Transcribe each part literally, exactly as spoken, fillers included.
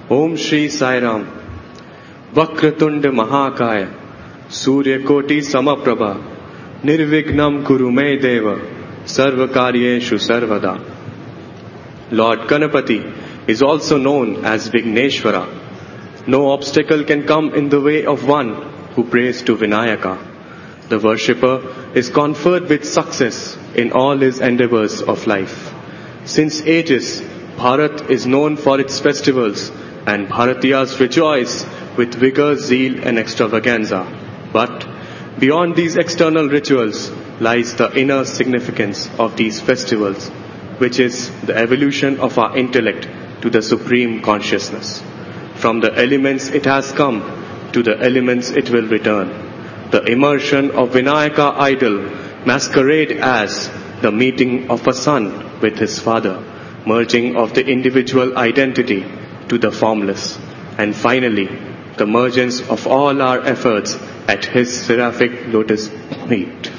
Om Shri Sai Ram. Vakratunda Mahakaya. Surya Koti Samaprabha. Nirvignam Kuru Me Deva. Sarvakaryeshu Sarvada. Lord Ganapati is also known as Vigneshwara. No obstacle can come in the way of one who prays to Vinayaka. The worshipper is conferred with success in all his endeavors of life. Since ages, Bharat is known for its festivals, and Bharatiyas rejoice with vigor, zeal and extravaganza. But beyond these external rituals lies the inner significance of these festivals, which is the evolution of our intellect to the supreme consciousness. From the elements it has come, to the elements it will return. The immersion of Vinayaka idol masquerade as the meeting of a son with his father, merging of the individual identity to the formless, and finally the mergence of all our efforts at his seraphic lotus feet.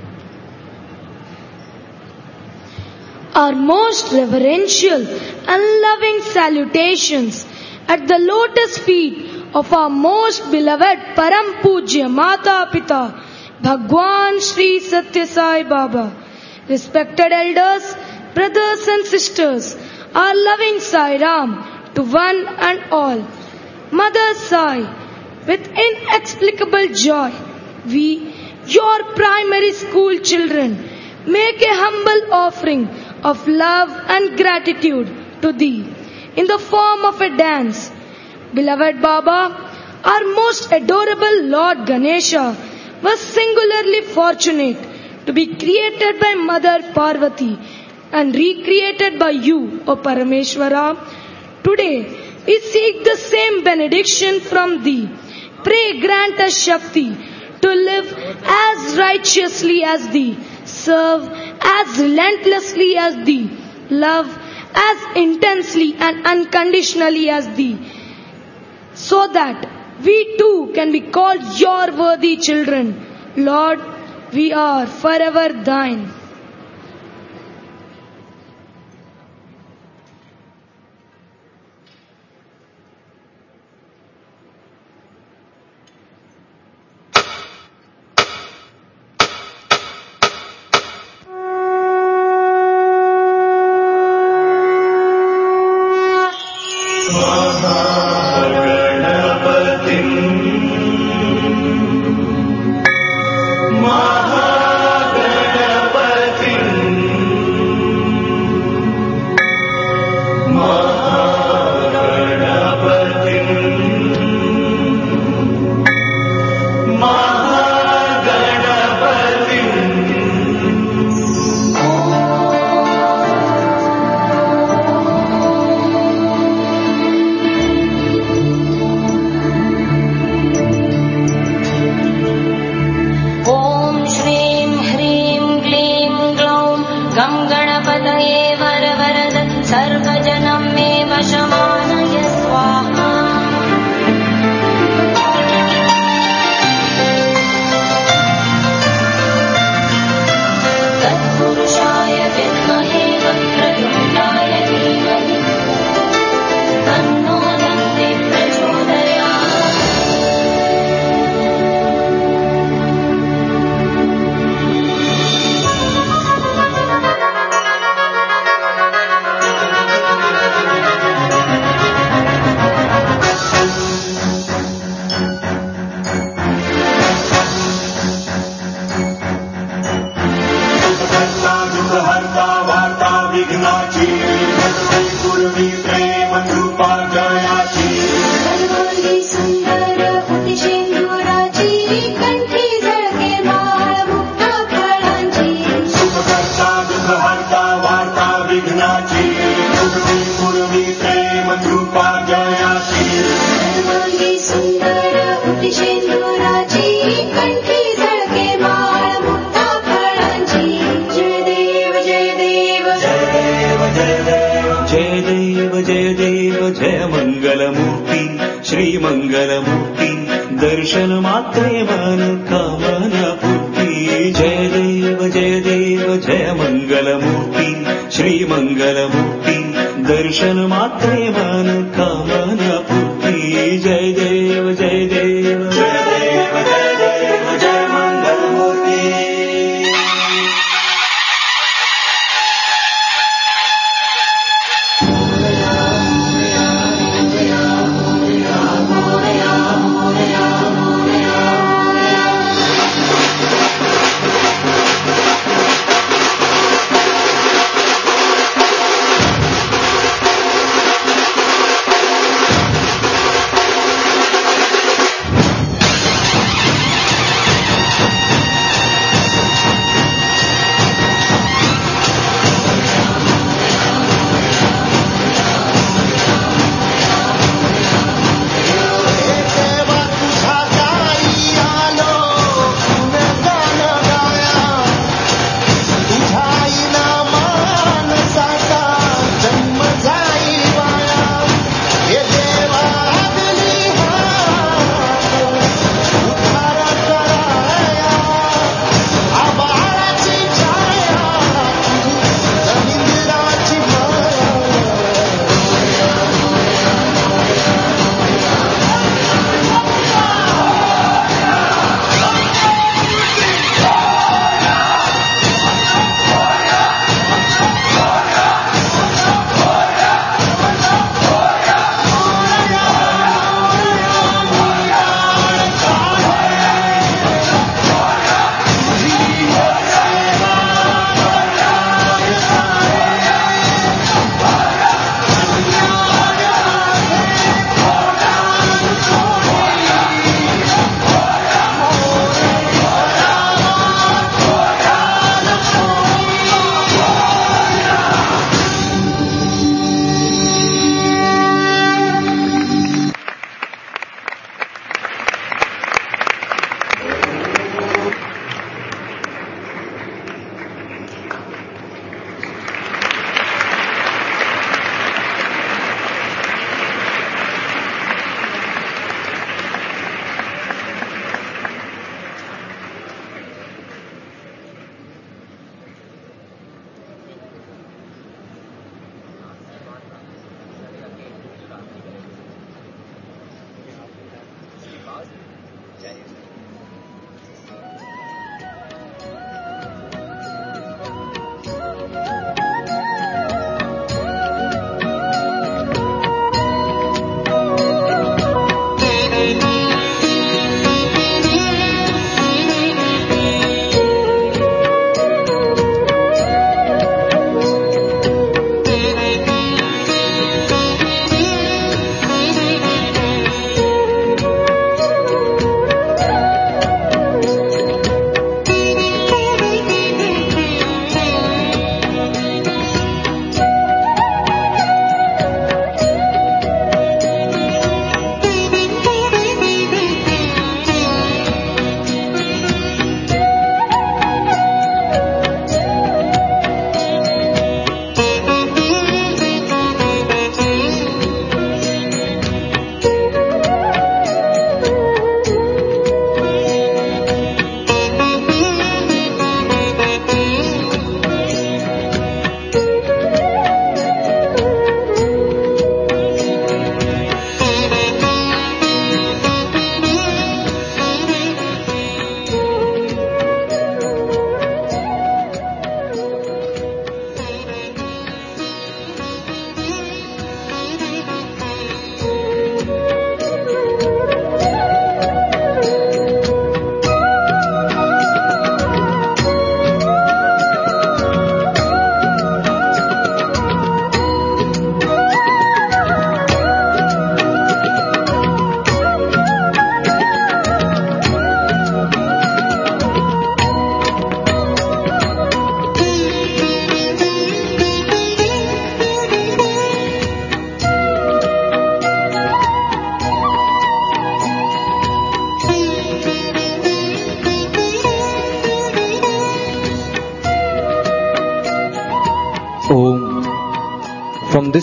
Our most reverential and loving salutations at the lotus feet of our most beloved Param Pujya Mata Pita, Bhagwan Sri Satya Sai Baba. Respected elders, brothers and sisters, our loving Sai Ram to one and all. Mother Sai, with inexplicable joy, we, your primary school children, make a humble offering of love and gratitude to thee in the form of a dance. Beloved Baba, our most adorable Lord Ganesha was singularly fortunate to be created by Mother Parvati and recreated by you, O Parameshwara. Today, we seek the same benediction from thee. Pray grant us Shakti to live as righteously as thee, serve as relentlessly as thee, love as intensely and unconditionally as thee, so that we too can be called your worthy children. Lord, we are forever thine. दर्शन मात्रे मन कामना पूर्ति। जय देव जय देव जय मंगल मूर्ति श्री मंगल मूर्ति दर्शन मात्रे मन कामना पूर्ति।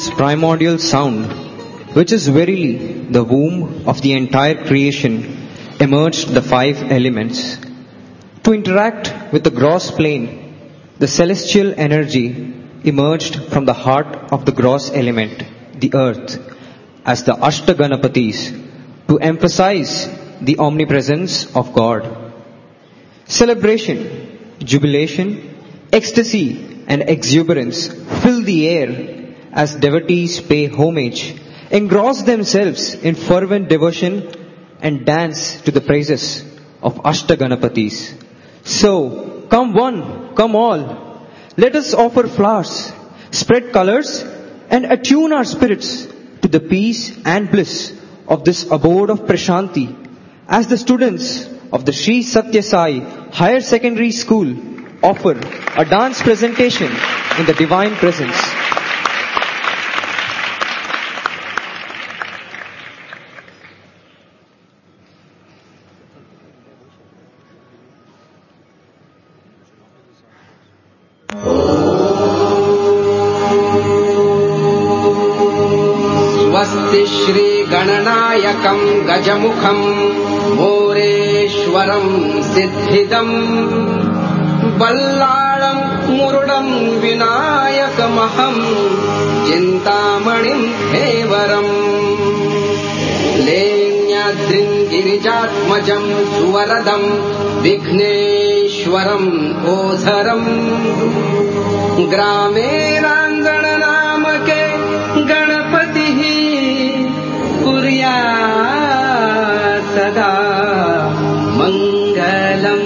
this primordial sound, which is verily the womb of the entire creation, emerged the five elements. To interact with the gross plane, the celestial energy emerged from the heart of the gross element, the earth, as the Ashtaganapatis, to emphasize the omnipresence of God. Celebration, jubilation, ecstasy and exuberance fill the air as devotees pay homage, engross themselves in fervent devotion and dance to the praises of Ashtaganapatis. So, come one, come all, let us offer flowers, spread colors and attune our spirits to the peace and bliss of this abode of Prashanti, as the students of the Sri Satya Sai Higher Secondary School offer a dance presentation in the divine presence. स्वस्ति श्री गणनायकं गजमुखं मोरेश्वरं सिद्धिदम् बल्लाळं मुरुडं विनायकमहं चिन्तामणिं हेवरम् लेण्याद्रिं गिरिजात्मजं सुवरदं विघ्नेश्वरम् ओझरम् ग्रामेराङ्गणनामके गणपतिः कुर्यात् सदा मङ्गलम्।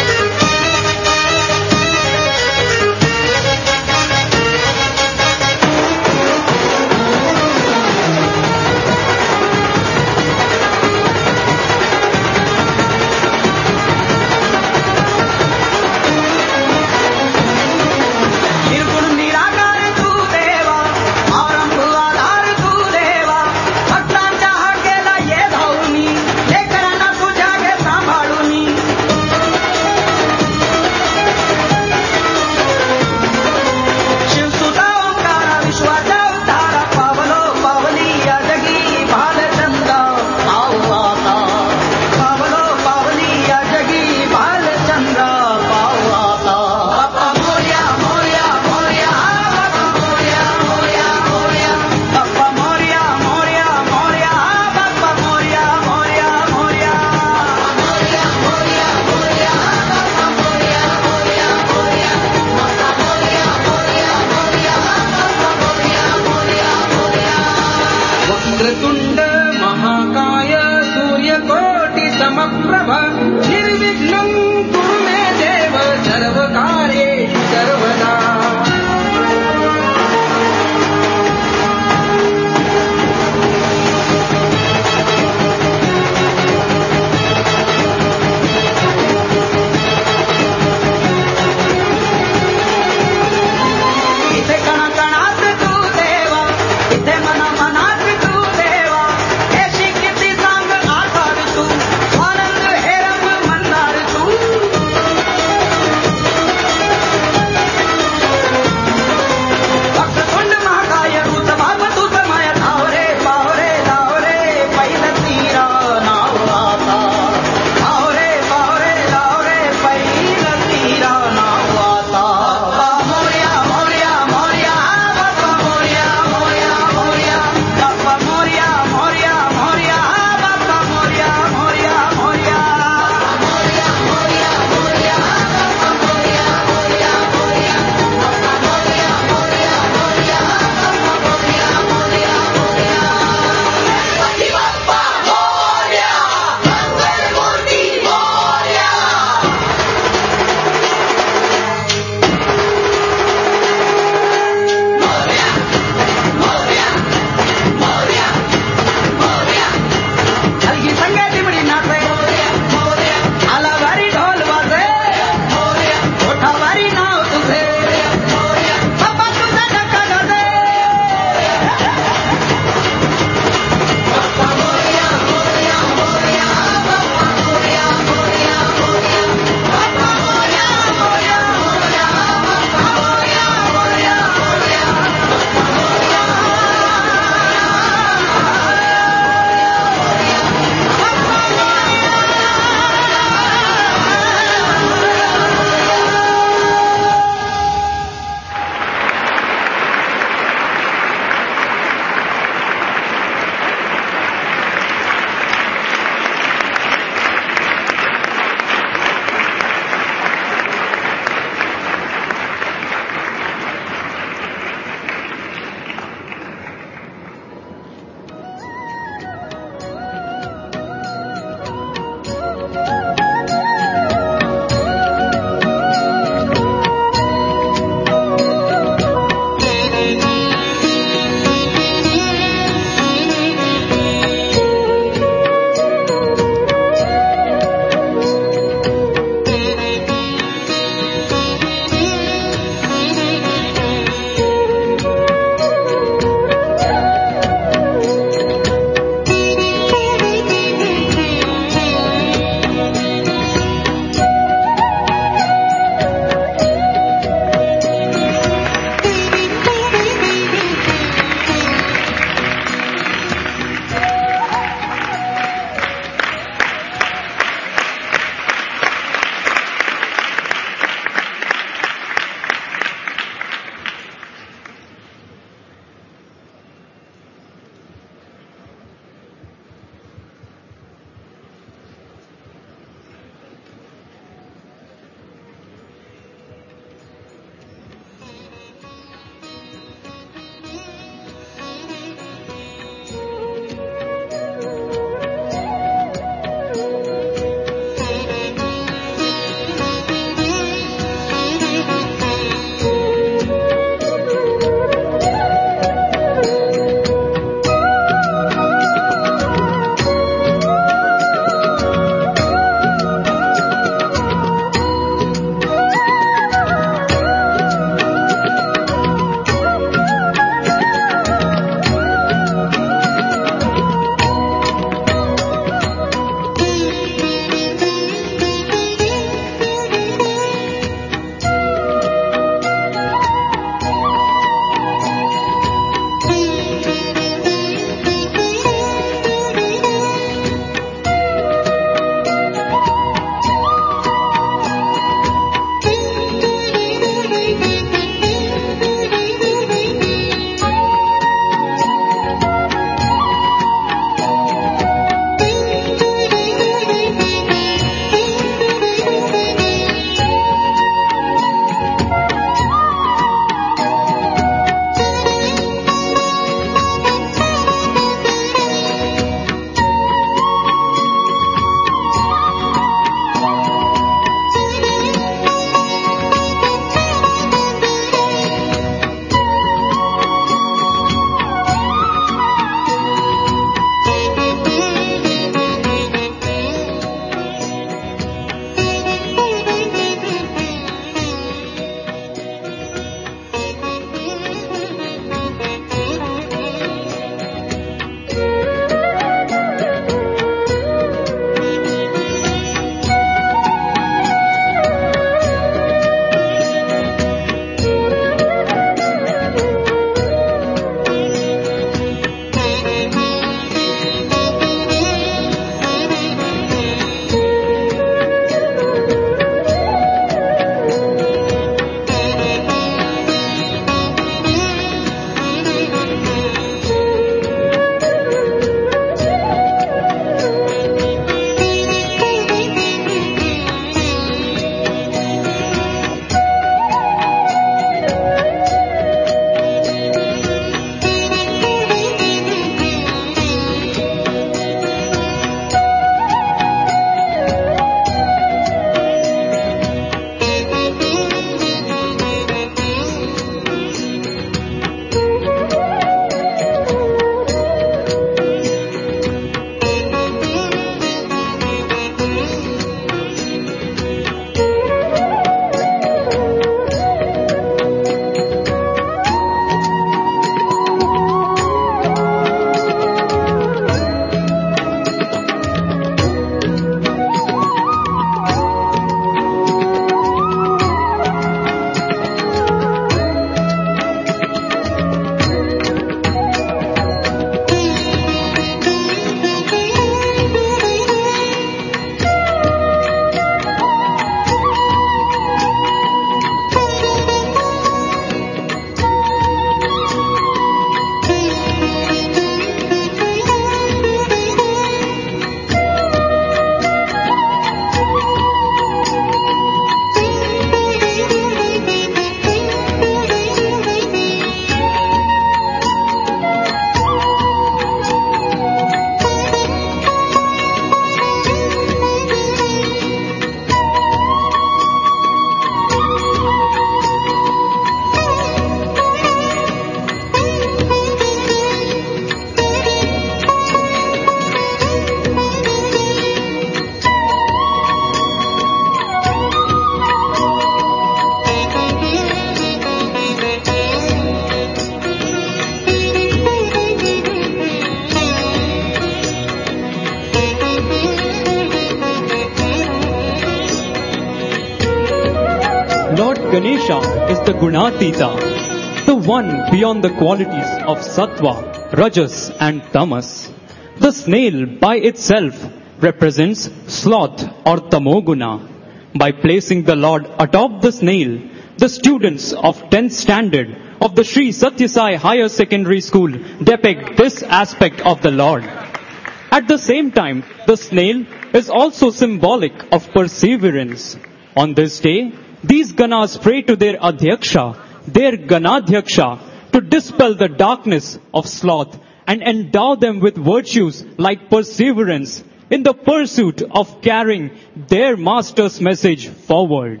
Ganesha is the Gunatita, the one beyond the qualities of Sattva, Rajas and Tamas. The snail by itself represents sloth or Tamoguna. By placing the Lord atop the snail, the students of tenth standard of the Sri Satya Sai Higher Secondary School depict this aspect of the Lord. At the same time, the snail is also symbolic of perseverance. On this day, these Ganas pray to their Adhyaksha, their Ganadhyaksha, to dispel the darkness of sloth and endow them with virtues like perseverance in the pursuit of carrying their master's message forward.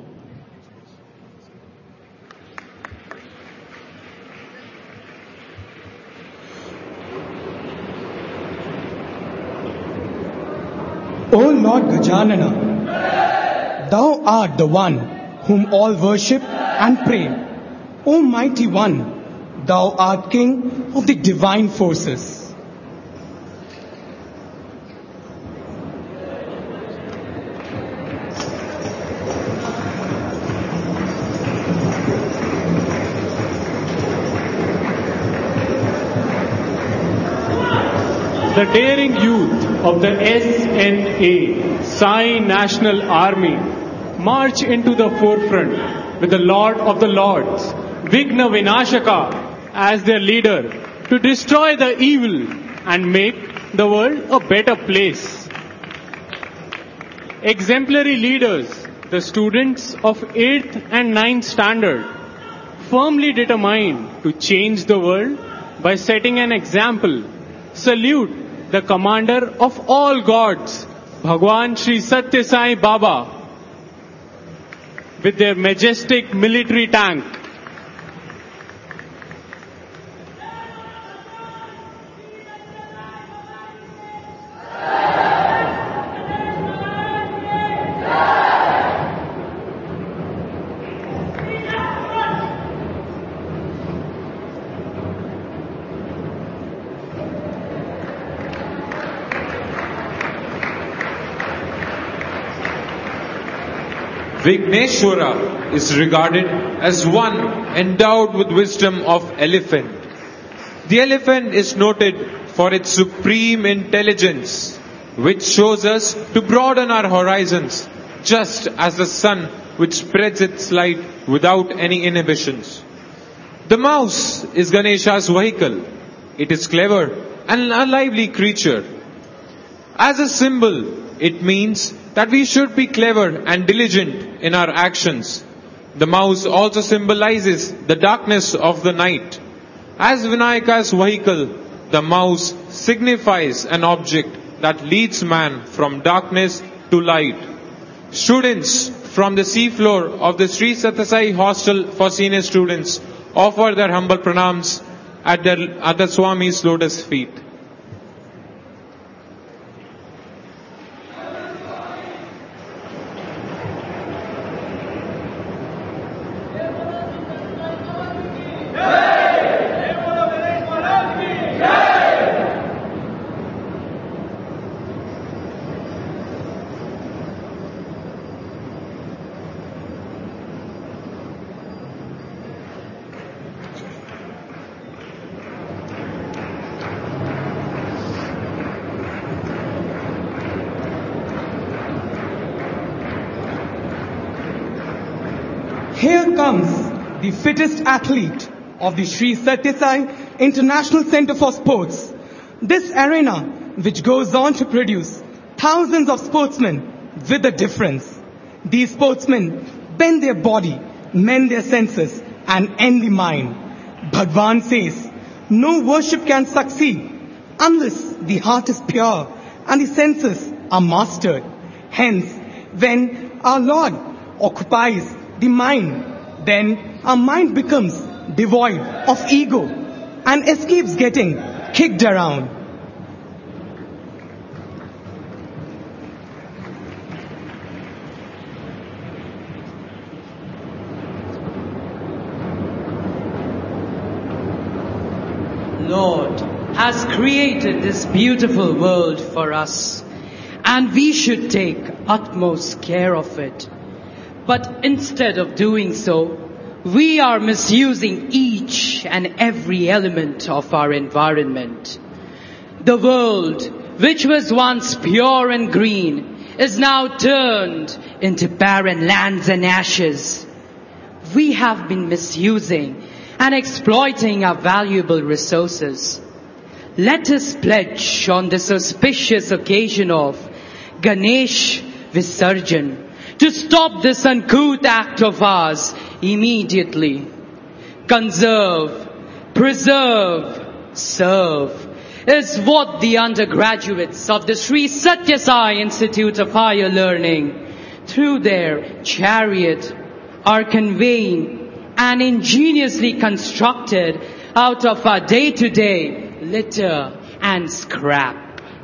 O Lord Gajanana, Thou art the one whom all worship and pray. O Mighty One, Thou art King of the divine forces. The daring youth of the S N A, Sai National Army, march into the forefront with the Lord of the Lords, Vigna Vinashaka, as their leader to destroy the evil and make the world a better place. Exemplary leaders, the students of eighth and ninth standard, firmly determined to change the world by setting an example, salute the commander of all gods, Bhagwan Sri Satya Sai Baba, with their majestic military tank. Vigneshwara is regarded as one endowed with wisdom of elephant. The elephant is noted for its supreme intelligence, which shows us to broaden our horizons, just as the sun which spreads its light without any inhibitions. The mouse is Ganesha's vehicle. It is clever and a lively creature. As a symbol, it means that we should be clever and diligent in our actions. The mouse also symbolizes the darkness of the night. As Vinayaka's vehicle, the mouse signifies an object that leads man from darkness to light. Students from the seafloor of the Sri Satya Sai Hostel for Senior Students offer their humble pranams at the, at the Swami's lotus feet. Here comes the fittest athlete of the Sri Satya Sai International Center for Sports. This arena, which goes on to produce thousands of sportsmen with a difference. These sportsmen bend their body, mend their senses, and end the mind. Bhagwan says, no worship can succeed unless the heart is pure and the senses are mastered. Hence, when our Lord occupies the mind, then our mind becomes devoid of ego and escapes getting kicked around. Lord has created this beautiful world for us, and we should take utmost care of it. But instead of doing so, we are misusing each and every element of our environment. The world, which was once pure and green, is now turned into barren lands and ashes. We have been misusing and exploiting our valuable resources. Let us pledge on this auspicious occasion of Ganesh Visarjan to stop this uncouth act of ours immediately. Conserve, preserve, serve is what the undergraduates of the Sri Satya Sai Institute of Higher Learning, through their chariot, are conveying and ingeniously constructed out of our day-to-day litter and scrap.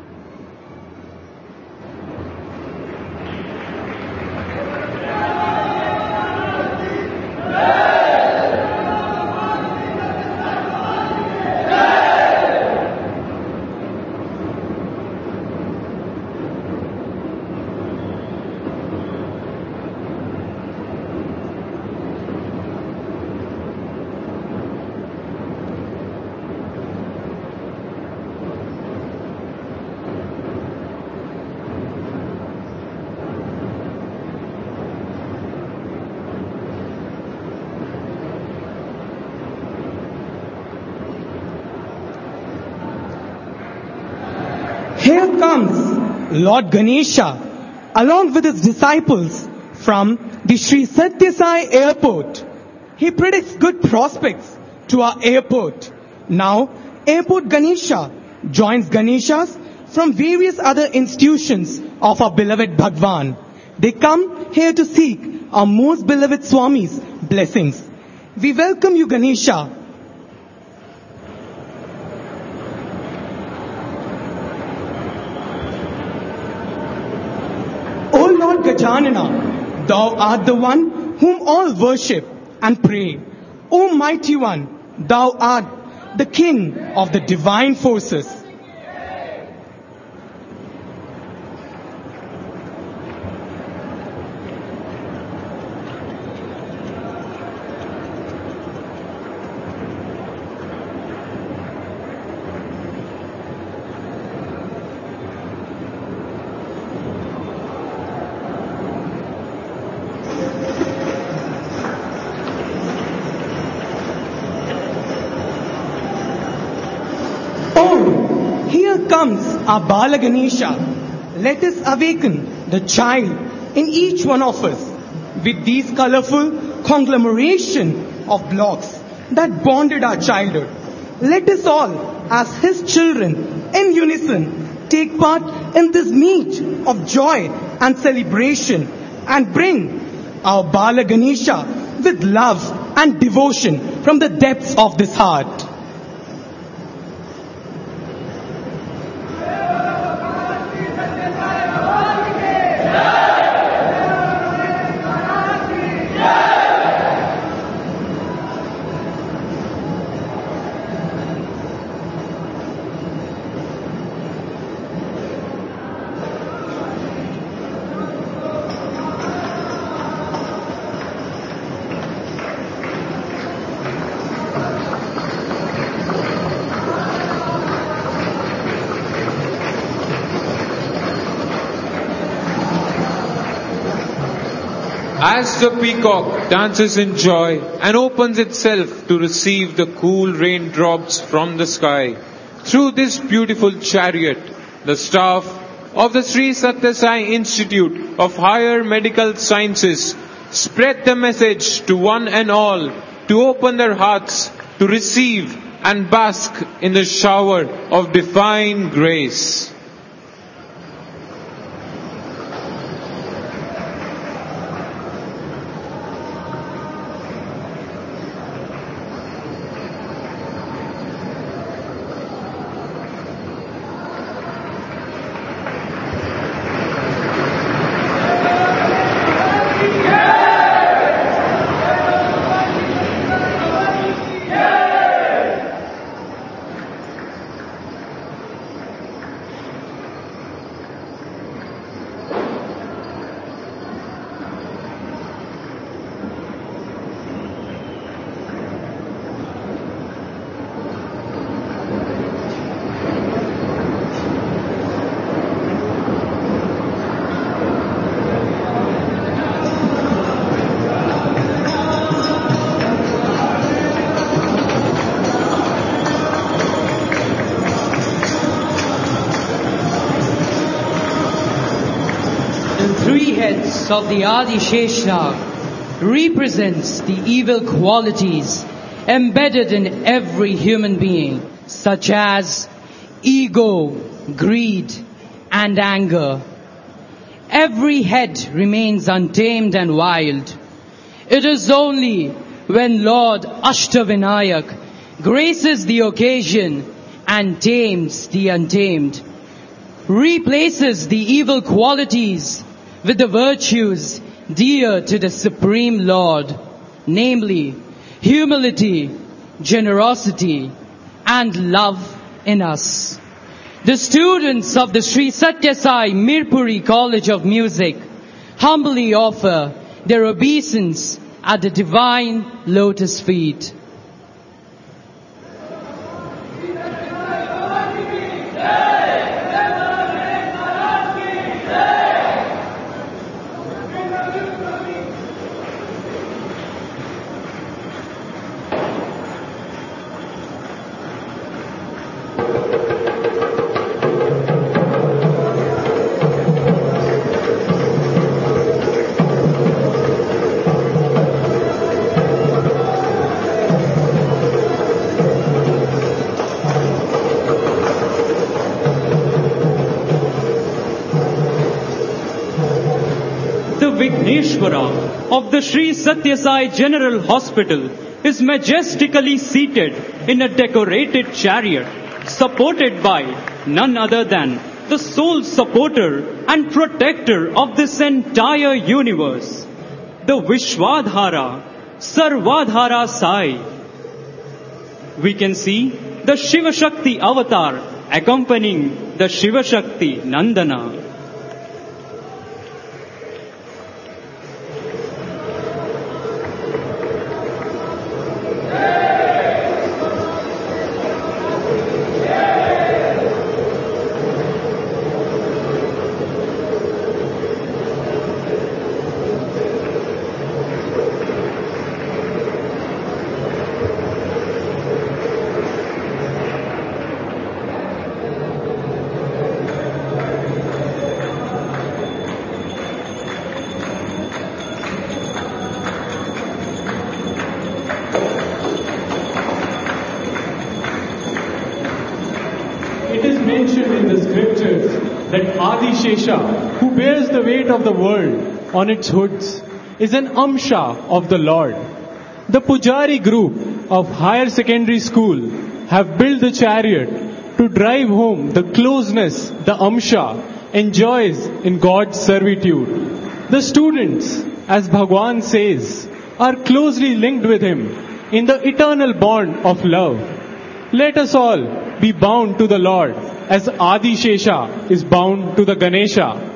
Here comes Lord Ganesha along with his disciples from the Sri Satya Sai Airport. He predicts good prospects to our airport. Now, Airport Ganesha joins Ganeshas from various other institutions of our beloved Bhagwan. They come here to seek our most beloved Swami's blessings. We welcome you, Ganesha. O Lord Gajanana, thou art the one whom all worship and pray. O mighty one, thou art the king of the divine forces. Comes our Bala Ganesha. Let us awaken the child in each one of us with these colorful conglomeration of blocks that bonded our childhood. Let us all, as his children, in unison, take part in this meet of joy and celebration and bring our Bala Ganesha with love and devotion from the depths of this heart. As the peacock dances in joy and opens itself to receive the cool raindrops from the sky, through this beautiful chariot, the staff of the Sri Satya Sai Institute of Higher Medical Sciences spread the message to one and all to open their hearts to receive and bask in the shower of divine grace. face of the Adishesha represents the evil qualities embedded in every human being, such as ego, greed, and anger. Every head remains untamed and wild. It is only when Lord Ashtavinayak graces the occasion and tames the untamed, replaces the evil qualities with the virtues dear to the Supreme Lord, namely humility, generosity, and love in us. The students of the Sri Satya Sai Mirpuri College of Music humbly offer their obeisance at the divine lotus feet. Vigneshwara of the Sri Satya Sai General Hospital is majestically seated in a decorated chariot supported by none other than the sole supporter and protector of this entire universe, the Vishwadhara, Sarvadhara Sai. We can see the Shiva Shakti avatar accompanying the Shiva Shakti Nandana. Adishesha, who bears the weight of the world on its hoods, is an Amsha of the Lord. The Pujari group of higher secondary school have built the chariot to drive home the closeness the Amsha enjoys in God's servitude. The students, as Bhagwan says, are closely linked with Him in the eternal bond of love. Let us all be bound to the Lord as Adishesha is bound to the Ganesha.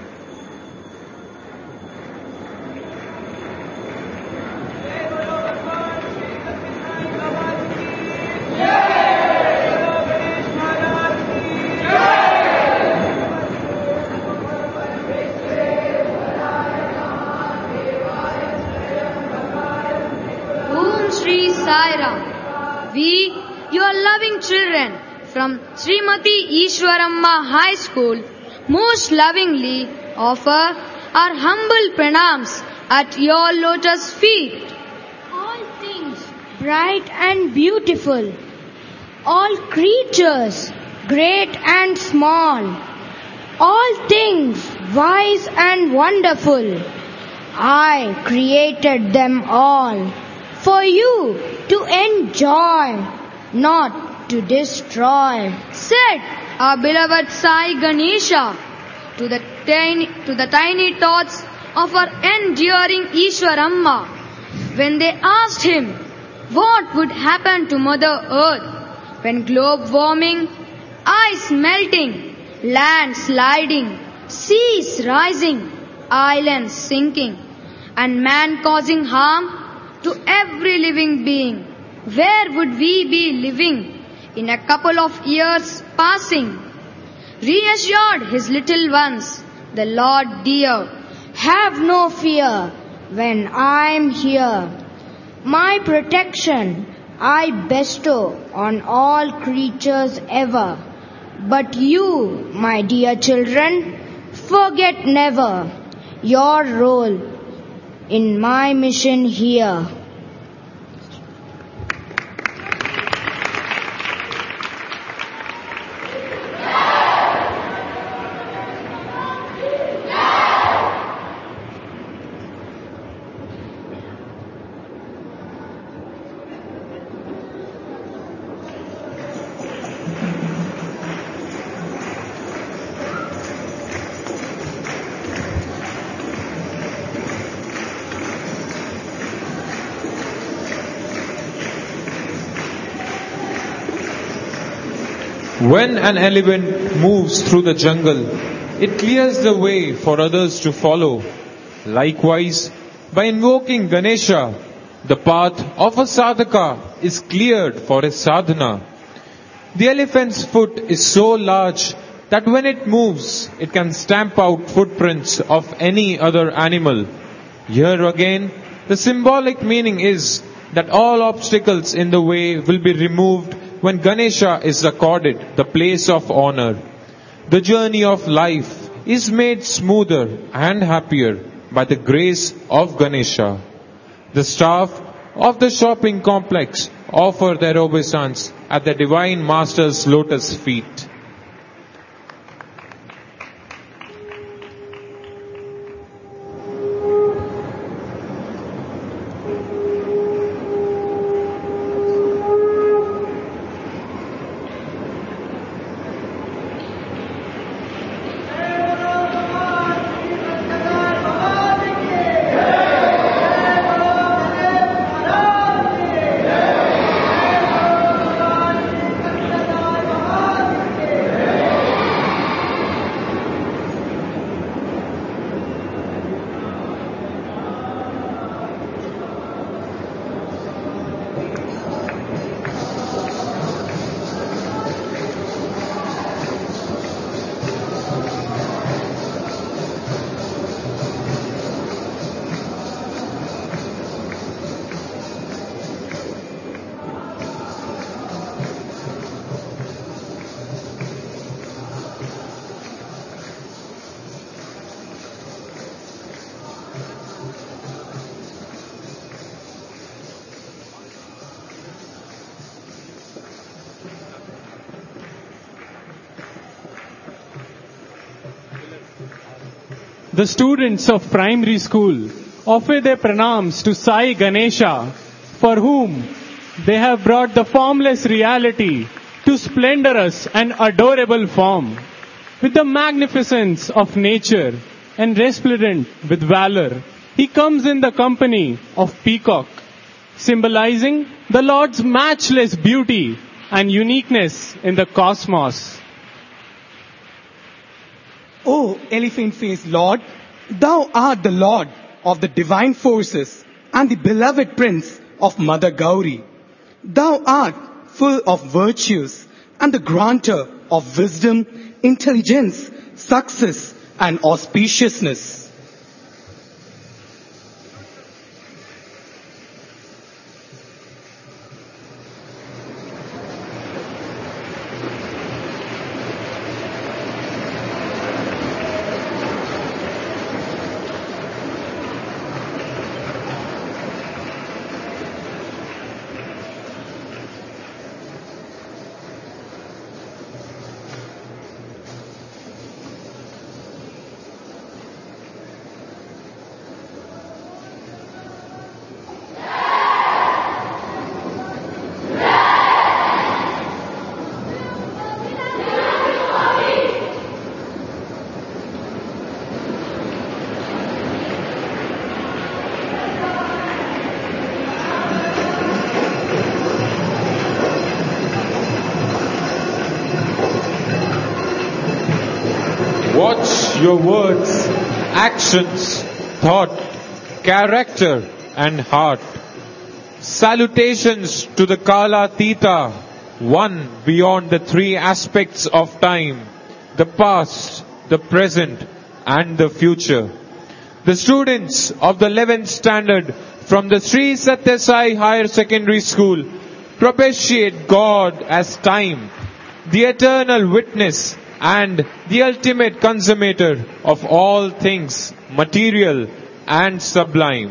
Om Shri Sai Ram. We, your loving children, from Srimati Ishwaramma High School, most lovingly offer our humble pranams at your lotus feet. All things bright and beautiful, all creatures great and small, all things wise and wonderful, I created them all for you to enjoy, not to destroy, said our beloved Sai Ganesha to the tiny, to the tiny thoughts of our enduring Ishwaramma when they asked him what would happen to Mother Earth when globe warming, ice melting, land sliding, seas rising, islands sinking, and man causing harm to every living being. Where would we be living in a couple of years passing? Reassured his little ones, the Lord dear, have no fear when I am here. My protection I bestow on all creatures ever. But you, my dear children, forget never. your role in my mission here. When an elephant moves through the jungle, it clears the way for others to follow. Likewise, by invoking Ganesha, the path of a sadhaka is cleared for his sadhana. The elephant's foot is so large that when it moves, it can stamp out footprints of any other animal. Here again, the symbolic meaning is that all obstacles in the way will be removed when Ganesha is accorded the place of honor. The journey of life is made smoother and happier by the grace of Ganesha. The staff of the shopping complex offer their obeisance at the Divine Master's lotus feet. The students of primary school offer their pranams to Sai Ganesha, for whom they have brought the formless reality to splendorous and adorable form. With the magnificence of nature and resplendent with valor, he comes in the company of peacock, symbolizing the Lord's matchless beauty and uniqueness in the cosmos. O elephant-faced Lord, thou art the Lord of the divine forces and the beloved Prince of Mother Gauri. Thou art full of virtues and the granter of wisdom, intelligence, success and auspiciousness. Watch your words, actions, thought, character and heart. Salutations to the Kalatita, one beyond the three aspects of time, the past, the present and the future. The students of the eleventh standard from the Sri Satya Sai Higher Secondary School propitiate God as time, the eternal witness and the ultimate consummator of all things material and sublime.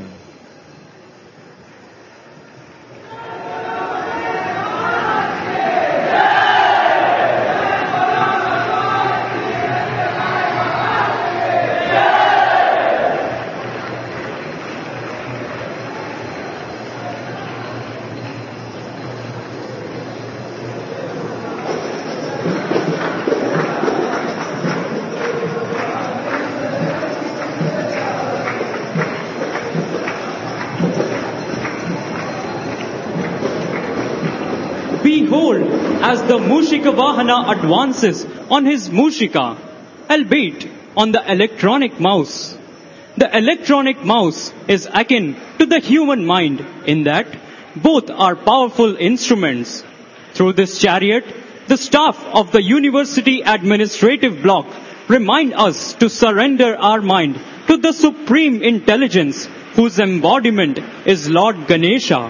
Behold, as the Mushika Vahana advances on his Mushika, albeit on the electronic mouse. The electronic mouse is akin to the human mind in that both are powerful instruments. Through this chariot, the staff of the university administrative block remind us to surrender our mind to the supreme intelligence whose embodiment is Lord Ganesha.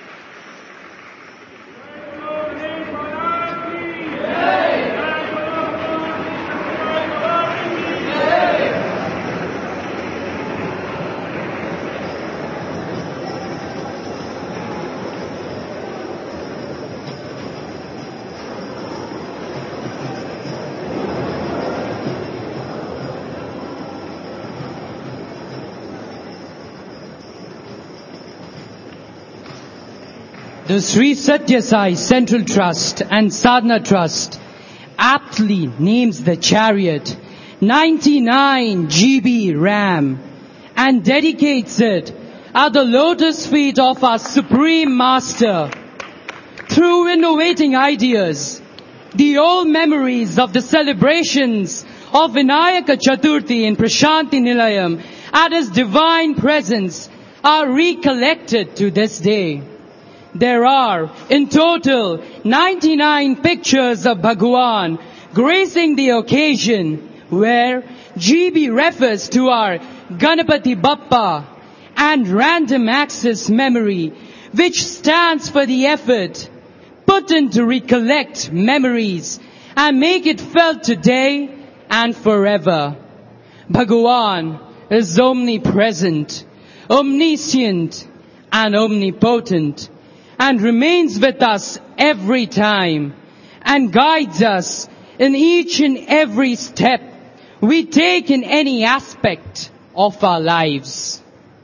The Sri Satya Sai Central Trust and Sadhana Trust aptly names the chariot ninety-nine G B RAM and dedicates it at the lotus feet of our Supreme Master. Through innovating ideas, the old memories of the celebrations of Vinayaka Chaturthi in Prashanti Nilayam at His divine presence are recollected to this day. There are, in total, ninety-nine pictures of Bhagwan gracing the occasion, where G B refers to our Ganapati Bappa and random access memory, which stands for the effort put in to recollect memories and make it felt today and forever. Bhagwan is omnipresent, omniscient, and omnipotent, and remains with us every time and guides us in each and every step we take in any aspect of our lives.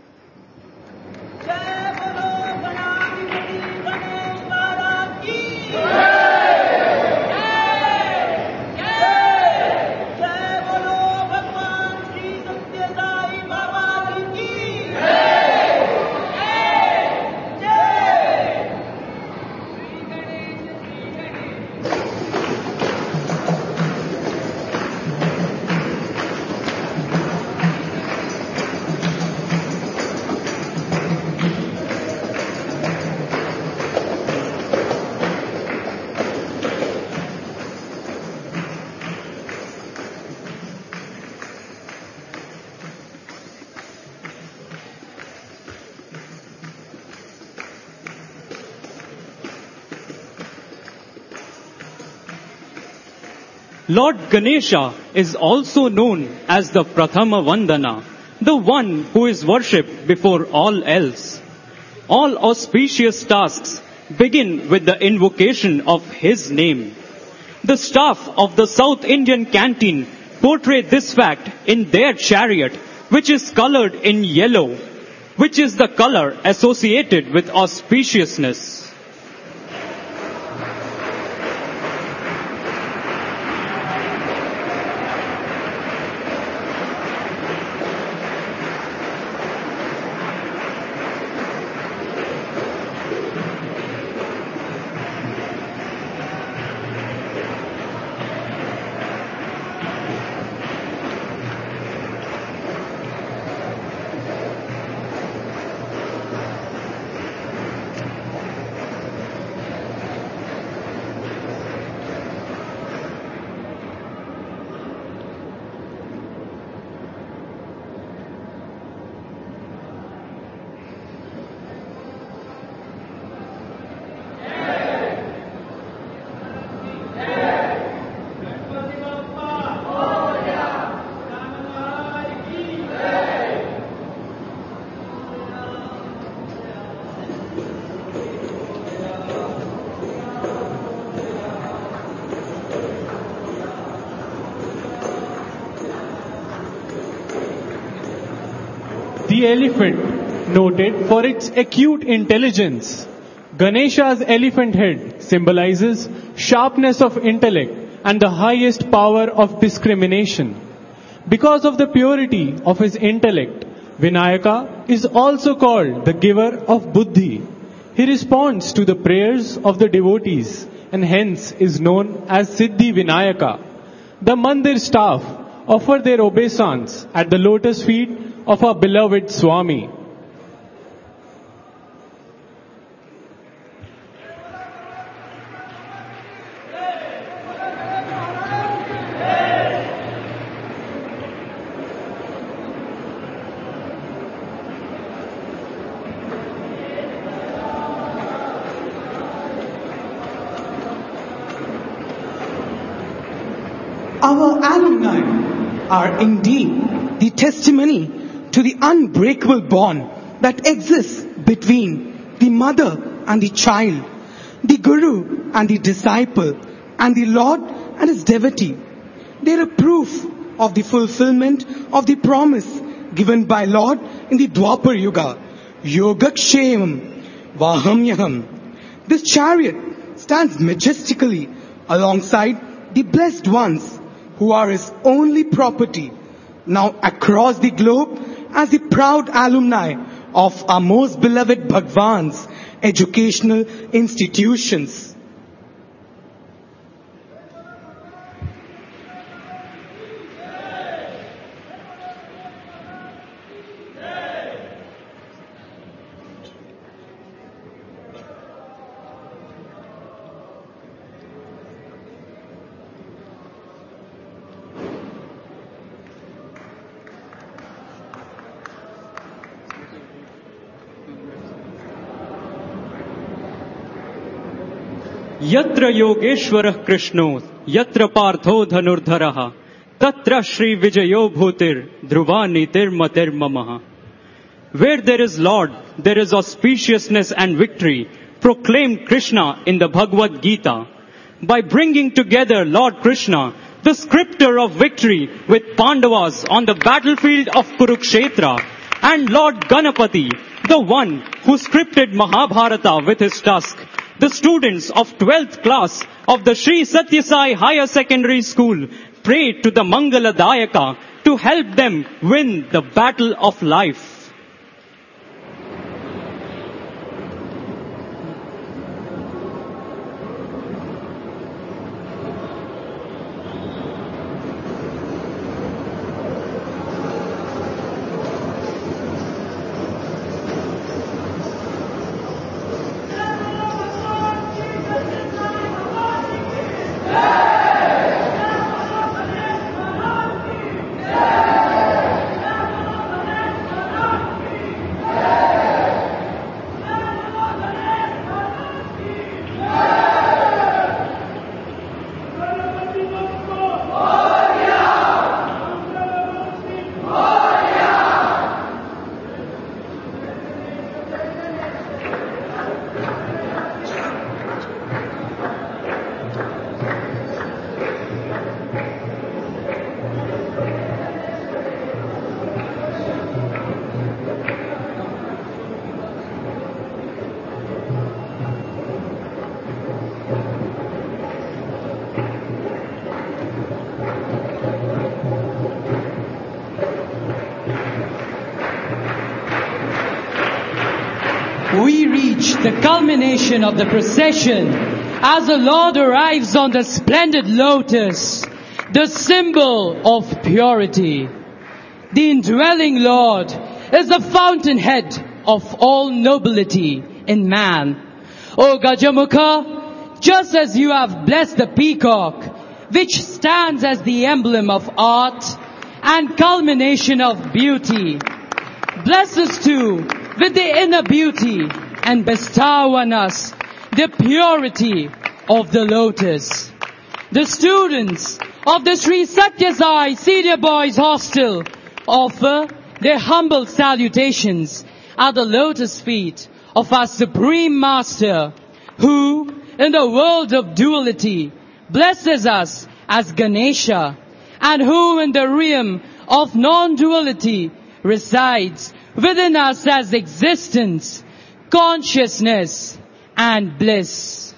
Lord Ganesha is also known as the Prathama Vandana, the one who is worshipped before all else. All auspicious tasks begin with the invocation of his name. The staff of the South Indian canteen portray this fact in their chariot, which is colored in yellow, which is the color associated with auspiciousness. The elephant, noted for its acute intelligence. Ganesha's elephant head symbolizes sharpness of intellect and the highest power of discrimination. Because of the purity of his intellect, Vinayaka is also called the giver of buddhi. He responds to the prayers of the devotees and hence is known as Siddhi Vinayaka. The mandir staff offer their obeisance at the lotus feet of our beloved Swami. Our alumni are indeed the testimony to the unbreakable bond that exists between the mother and the child, the guru and the disciple, and the Lord and his devotee. They are a proof of the fulfillment of the promise given by Lord in the Dwapar Yuga, Yogakshemam Vahamyaham. This chariot stands majestically alongside the blessed ones who are his only property, now across the globe as the proud alumni of our most beloved Bhagwan's educational institutions. यत्र योगेश्वरः कृष्णो यत्र पार्थो धनुर्धरः तत्र Shri विजयो भूतिर Dhruva नीतिर्मतिर्ममः. Where there is Lord, there is auspiciousness and victory, proclaimed Krishna in the Bhagavad Gita. By bringing together Lord Krishna, the scripter of victory, with Pandavas on the battlefield of Kurukshetra, and Lord Ganapati, the one who scripted Mahabharata with his tusk, the students of twelfth class of the Sri Satya Sai Higher Secondary School prayed to the Mangala Dayaka to help them win the battle of life. We reach the culmination of the procession as the Lord arrives on the splendid lotus, the symbol of purity. The indwelling Lord is the fountainhead of all nobility in man. O Gajamukha, just as you have blessed the peacock, which stands as the emblem of art and culmination of beauty, bless us too with the inner beauty and bestow on us the purity of the lotus. The students of the Sri Satya Sai Senior Boys Hostel offer their humble salutations at the lotus feet of our Supreme Master, who, in the world of duality, blesses us as Ganesha, and who in the realm of non-duality resides within us as existence, consciousness, and bliss.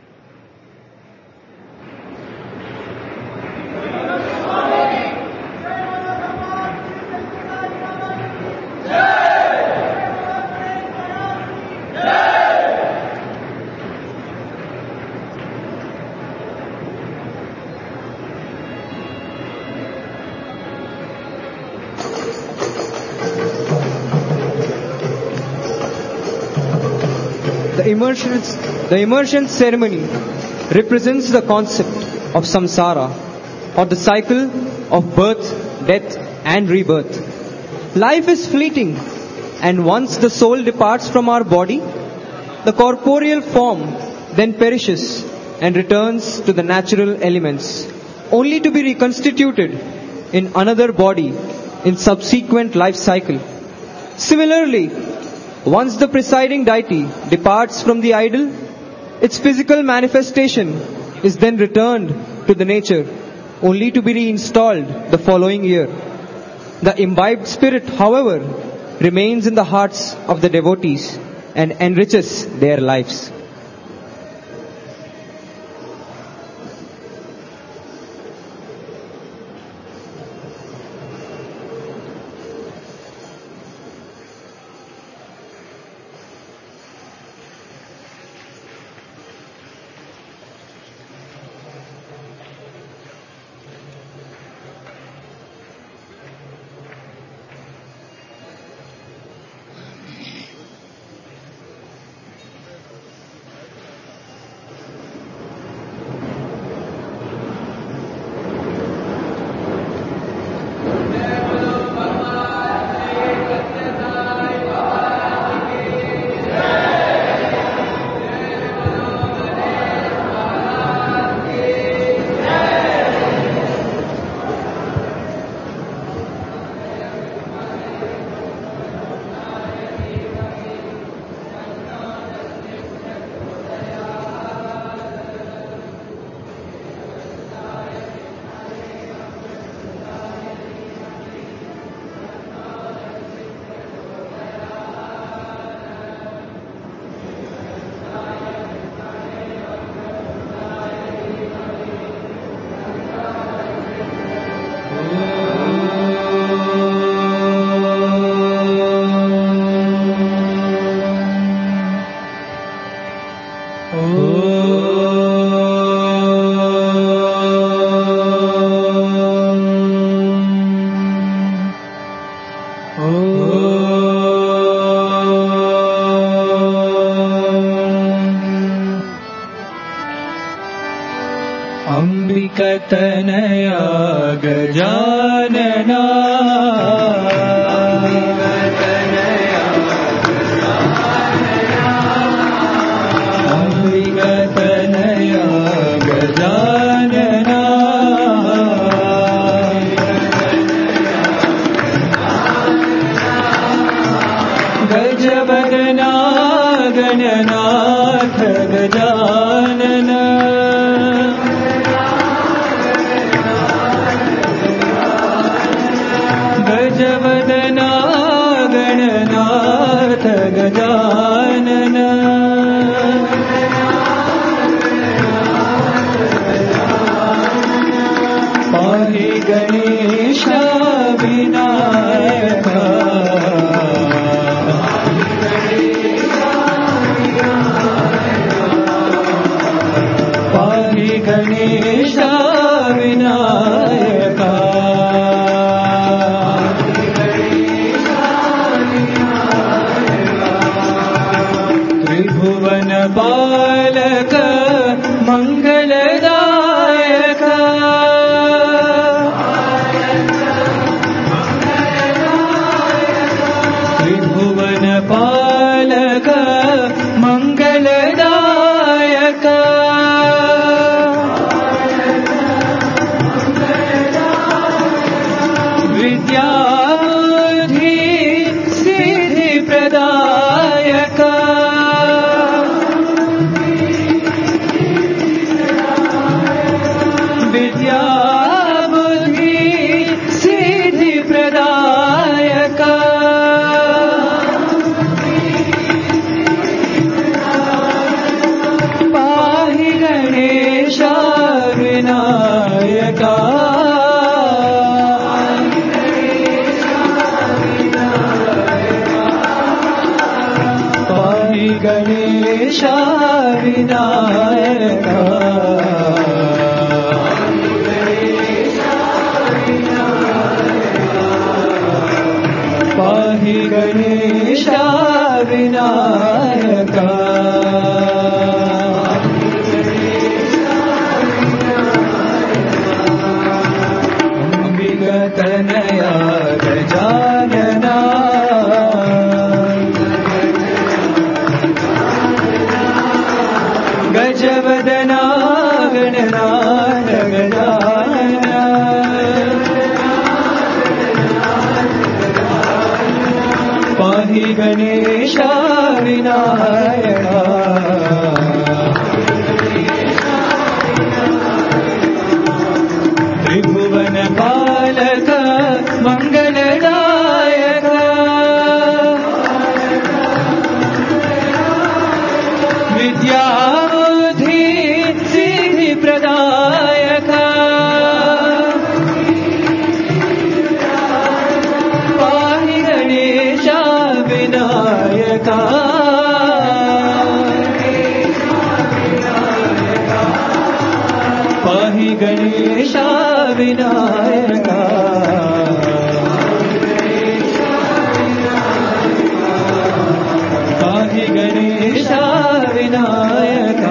The immersion, the immersion ceremony represents the concept of samsara, or the cycle of birth, death and rebirth. Life is fleeting, and once the soul departs from our body, the corporeal form then perishes and returns to the natural elements, only to be reconstituted in another body in subsequent life cycle. Similarly, once the presiding deity departs from the idol, its physical manifestation is then returned to the nature, only to be reinstalled the following year. The imbibed spirit, however, remains in the hearts of the devotees and enriches their lives. Tanaya Gajanana अम्बिकातनया Gajanana गजवदना Gananath Gajanana गजवदना Gananath Gajanan पाहि गणेश विनायक पाहि गणेश विनायक त्रिभुवन बालक मंगलदायक त्रिभुवन बालक मंगलदायक विनायका पाहि गणेशा विनायका तनया गजानना गजवदना गणनाथ गजानना पाहि गणेशा विनायका त्रिभुवन पालक मंगलदायक विद्या बुद्धि सिद्धि प्रदायक पाहि गणेशा विनायका पाहि गणेशा विनायका पाहि गणेशा विनायका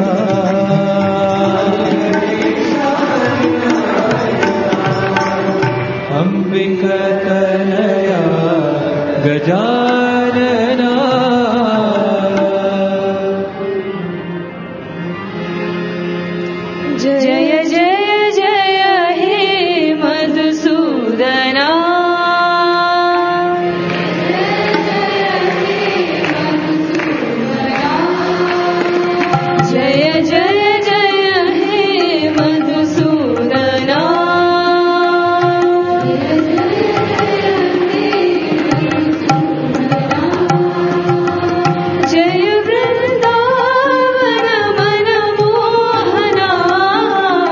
अंबिकतनया गजानना जय जय जय हे मधुसूदना जय जय जय हे मधुसूदना जय वृंदावन मनमोहना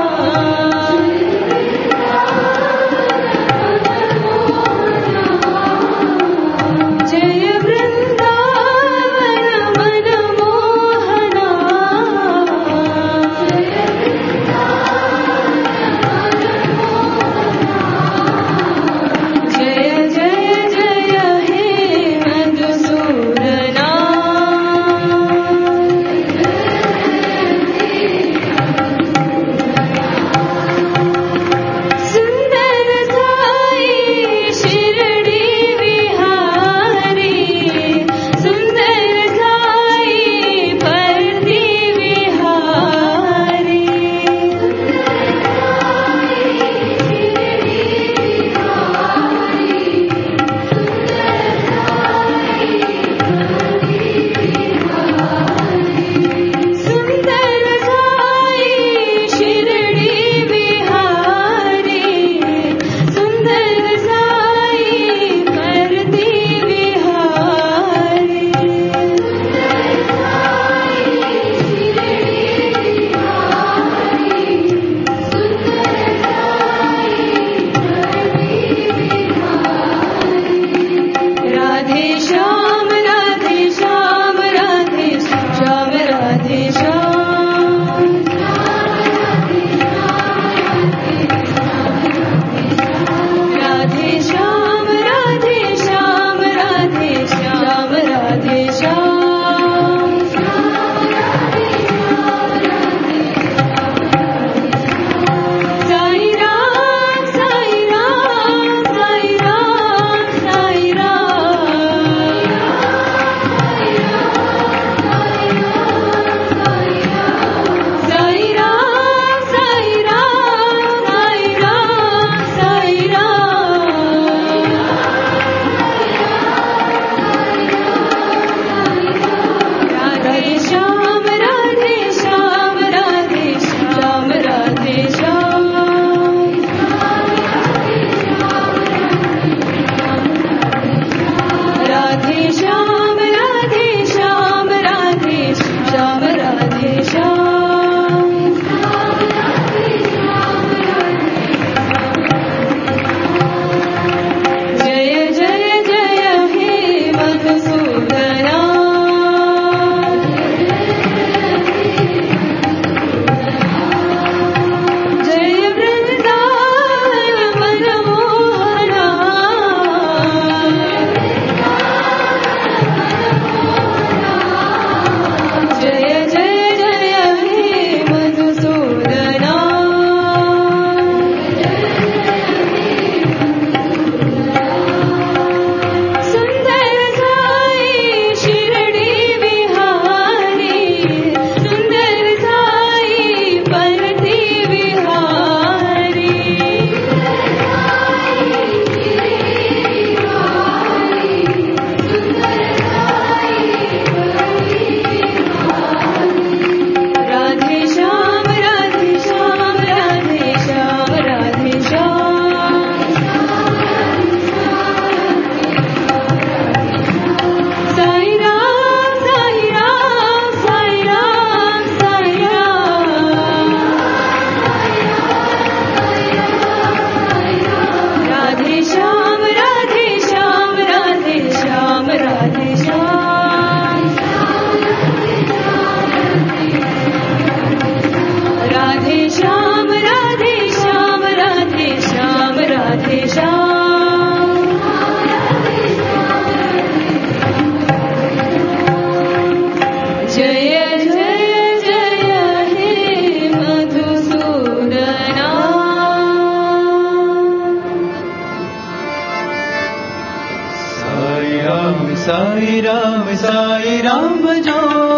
साई राम भजो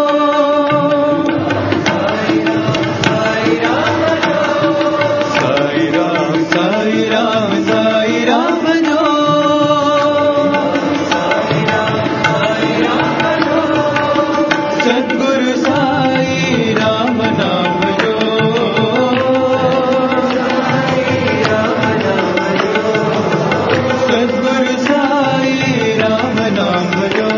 साई राम साई राम साई राम साई राम भजो साई राम साई राम भजो सद्गुरु साई राम नाम भजो साई राम नाम भजो सद्गुरु साई राम नाम भजो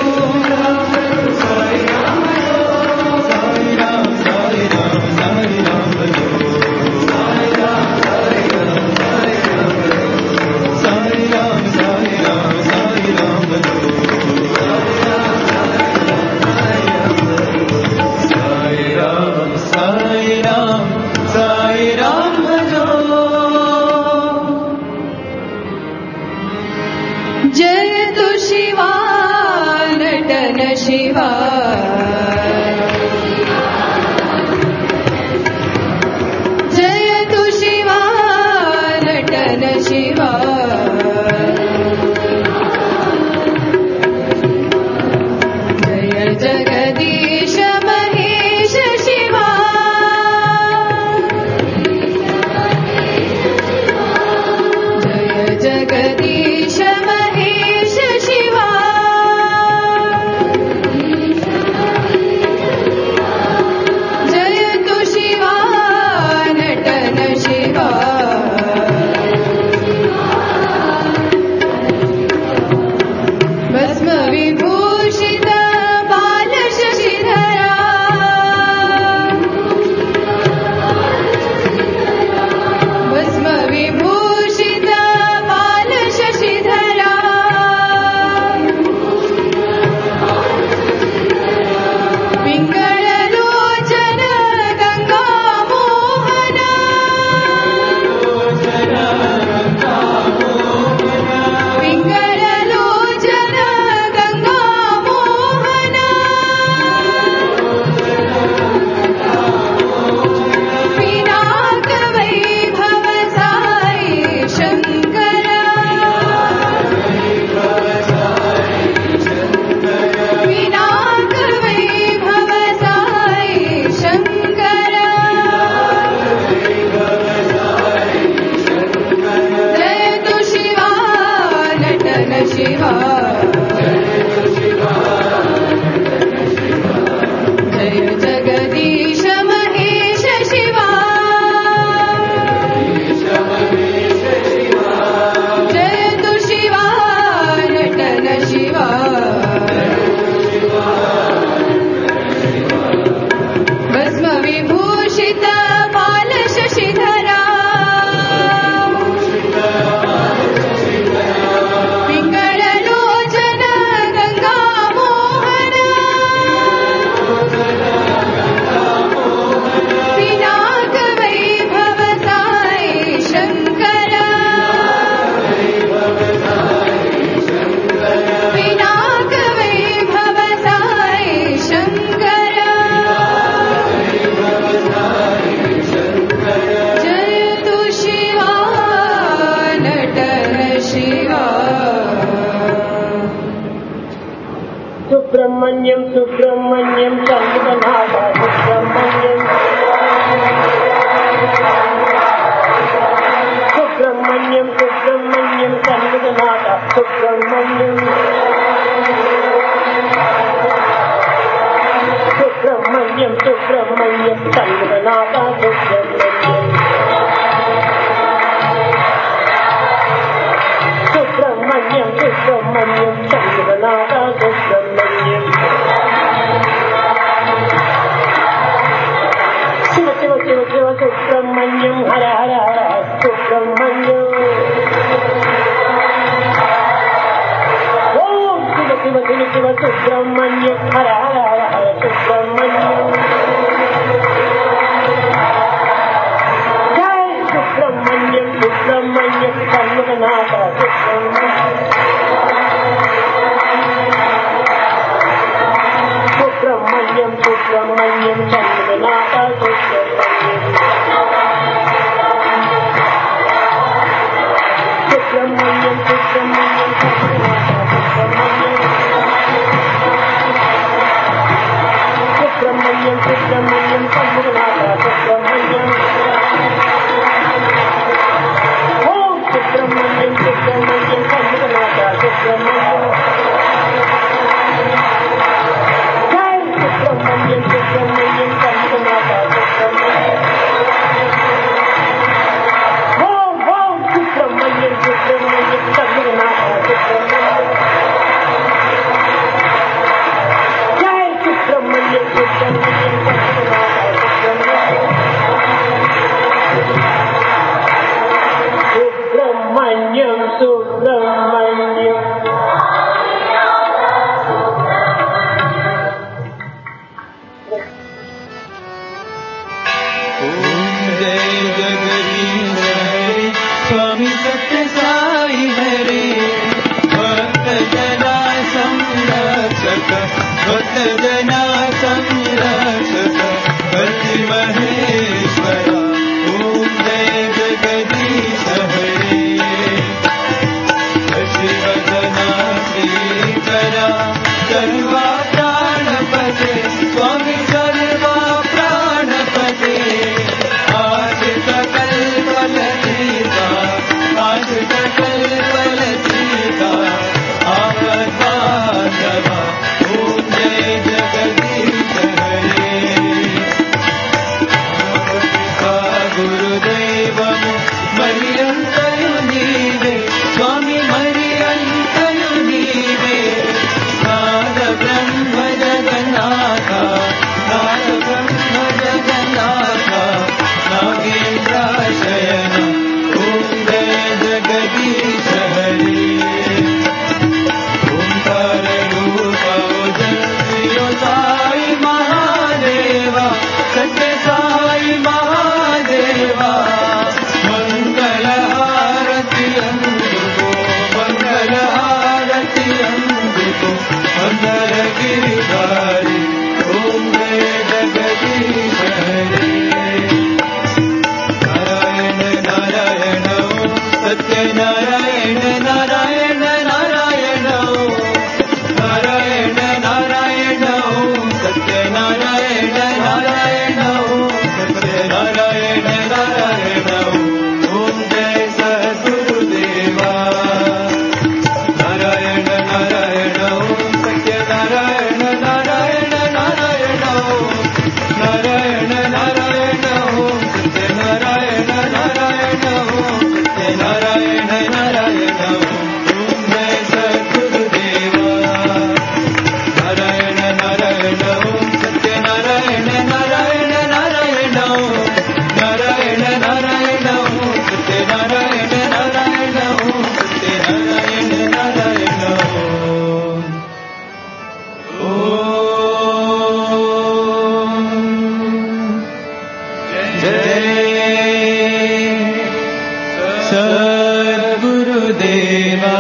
Saira विभूषित बाल शशिधरा पिङ्गळलोचन गङ्गा मोहन पिनाक वैभव साई शङ्कर पिनाक वैभव साई शङ्कर जयतु शिवा नटः शिवा सुब्रह्मण्यं सुब्रह्मण्यं शम्भुनाथ सुब्रह्मण्यं सुब्रह्मण्यं सुब्रह्मण्यं शम्भुनाथ सुब्रह्मण्यं सुब्रह्मण्यं सुब्रह्मण्यं शम्भुनाथ सुब्रह्मण्यं सुब्रह्मण्यं सुब्रह्मण्यं शम्भुनाथ सुब्रह्मण्यं शिव शिव शिव शिव सुब्रह्मण्यं हर हर हर सुब्रह्मण्यं ओम शिव शिव शिव शिव सुब्रह्मण्यं हर हर हर हर सुब्रह्मण्यं जय सुब्रह्मण्यं सुब्रह्मण्यं शम्भुनाथ सुब्रह्मण्यं सुब्रह्मण्यं सुब्रह्मण्यं शम्भुनाथ सुब्रह्मण्यं सुब्रह्मण्यं सुब्रह्मण्यं सुब्रह्मण्यं सुब्रह्मण्यं शम्भुनाथ सुब्रह्मण्यं ओम सुब्रह्मण्यं सुब्रह्मण्यं शम्भुनाथ सुब्रह्मण्यं जय सुब्रह्मण्यं सुब्रह्मण्यं शम्भुनाथ सुब्रह्मण्यं ओम ओम सुब्रह्मण्यं सुब्रह्मण्यं शम्भुनाथ सुब्रह्मण्यं जय सुब्रह्मण्यं सुब्रह्मण्यं शम्भुनाथ सुब्रह्मण्यं सुब्रह्मण्यं सुब्रह्मण्यं जय जगदीश हरे स्वामी सत्य साई हरे भक्त जना संरक्षक भक्त जना संरक्षक पति महेश्वरा ओम जय जगदीश हरे शिवजना श्रीकरा सर्वा प्राणपते स्वामी सर्वा प्राणपते आश्रित कल्पलतीका आश्रित कल्पलतीका आपद्बान्धवा ओम जय जगदीश हरे नारायण नारायण ओम सत्यनारायण नारायण ओम सत्यनारायण नारायण सद्गुरुदेवा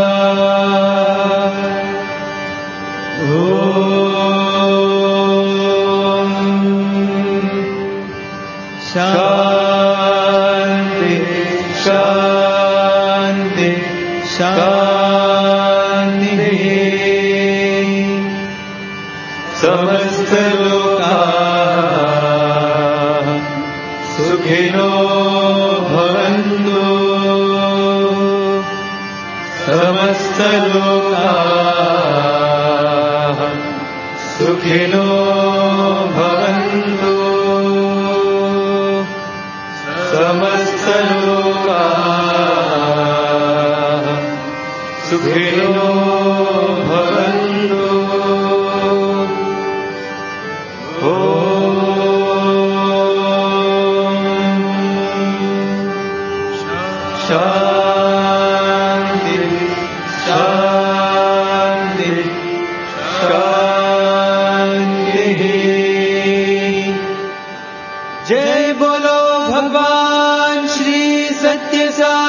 शांति शांति शांति समस्त लोकाः सुखिनो भवन्तु समस्त लोकाः सुखिनो भवन्तु समस्त लोकाः सुखिनो भवन्तु शांति शांति शांति जय बोलो भगवान श्री सत्य साई